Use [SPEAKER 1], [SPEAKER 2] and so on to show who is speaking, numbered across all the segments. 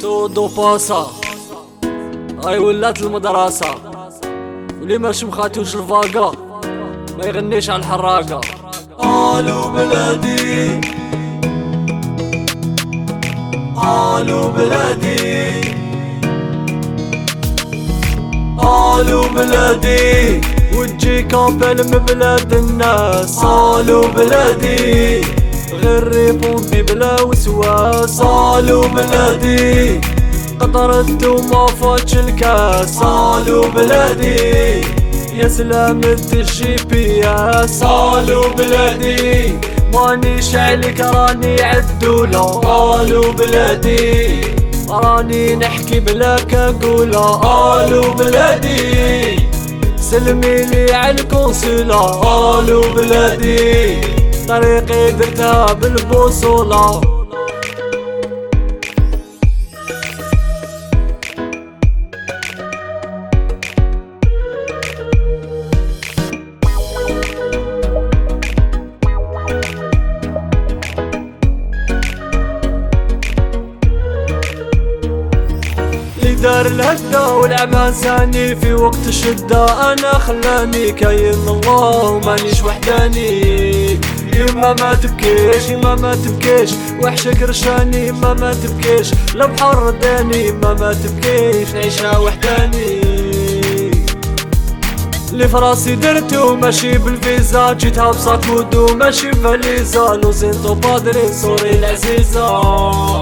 [SPEAKER 1] دودو باسا هاي ولات المدرسة، واللي ماش مخاتوش الفاقة ما يغنيش على الحراقة.
[SPEAKER 2] آلو بلادي آلو بلادي آلو بلادي
[SPEAKER 1] وتجي كامبل من بلاد الناس.
[SPEAKER 2] آلو بلادي
[SPEAKER 1] غير ريبوندي بلا وسواس.
[SPEAKER 2] آلو بلادي
[SPEAKER 1] قطرت وما فاتش الكاس.
[SPEAKER 2] آلو بلادي
[SPEAKER 1] يا سلامة الجي بي اس.
[SPEAKER 2] آلو بلادي
[SPEAKER 1] مانيش عليك راني عالدولة.
[SPEAKER 2] آلو بلادي
[SPEAKER 1] راني نحكي بلا كاقولة.
[SPEAKER 2] آلو بلادي
[SPEAKER 1] سلمي لي عالكونسولا.
[SPEAKER 2] آلو بلادي
[SPEAKER 1] طريقي درتها بالبوصولة. دار الهدى والعمان ساني في وقت الشدة. انا خلاني كاين الله ومانيش وحداني. يما ما تبكيش يما ما تبكيش وحشك رشاني. يما ما تبكيش لو بحر رداني. يما ما تبكيش نعيشها وحداني. اللي فراسي درتو ماشي بالفيزا. جيتها بصاكود وماشي بفاليزا. لوزينتو بادري سوري العزيزة.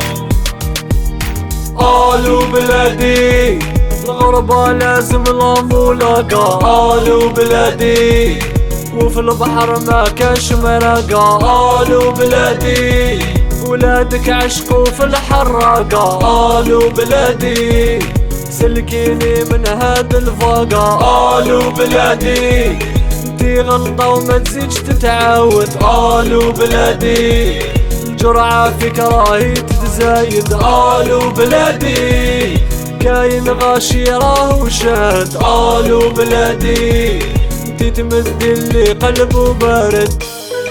[SPEAKER 2] آلو بلادي
[SPEAKER 1] الغربة لازم لا ملاقة.
[SPEAKER 2] آلو بلادي
[SPEAKER 1] وفي البحر ما كاش مراقة.
[SPEAKER 2] آلو بلادي
[SPEAKER 1] ولادك عشقوا في الحراقة.
[SPEAKER 2] آلو بلادي
[SPEAKER 1] سلكيني من هاد الفاقة.
[SPEAKER 2] آلو بلادي
[SPEAKER 1] انتي غلطة وما تزيدش تتعاود.
[SPEAKER 2] آلو بلادي
[SPEAKER 1] الجرعة فيك راهي تتزايد.
[SPEAKER 2] آلو بلادي
[SPEAKER 1] كاين غاشي راهو شاد.
[SPEAKER 2] آلو بلادي
[SPEAKER 1] انتي تمد اللي قلبه بارد.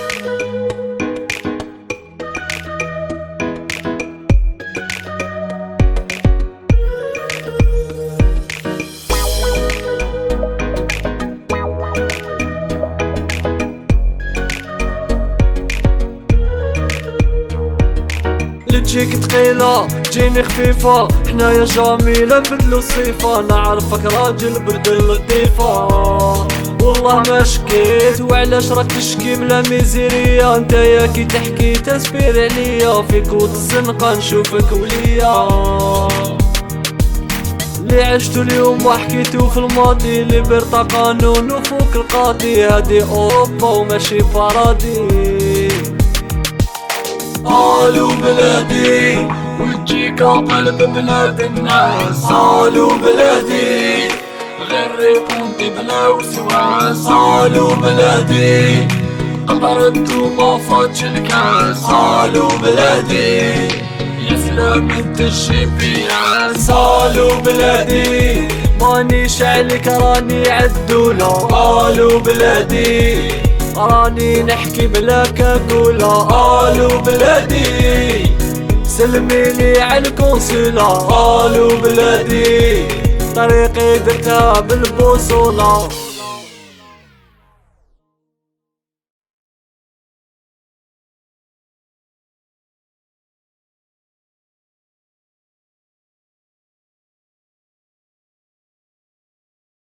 [SPEAKER 1] تجيك تقيلة تجيني خفيفة. حنايا جميلة نبدلو الصيفة. نعرفك راجل برد اللطيفة. والله ما شكيت وعلاش راك تشكي ملا ميزيريا. نتايا كي تحكي تسبير عليا. في كود الزنقة نشوفك وليا. اللي عشتو اليوم وحكيتو في الماضي. اللي برطا قانون وفوق القاضي. هادي اوروبا وماشي بارادي.
[SPEAKER 2] آلو بلادي
[SPEAKER 1] وتجيك قلب بلاد الناس.
[SPEAKER 2] آلو بلادي
[SPEAKER 1] غير ريبوندي بلا وسواس.
[SPEAKER 2] آلو بلادي
[SPEAKER 1] قطرت وما فاتش الكاس.
[SPEAKER 2] آلو بلادي
[SPEAKER 1] يا سلامة الجي بي اس.
[SPEAKER 2] آلو بلادي
[SPEAKER 1] مانيش عليك راني عالدولة.
[SPEAKER 2] آلو بلادي
[SPEAKER 1] راني نحكي بلا كاقولة.
[SPEAKER 2] آلو بلادي
[SPEAKER 1] سلمي لي عالكونسولا.
[SPEAKER 2] آلو بلادي
[SPEAKER 1] طريقي درتها بالبوصولة.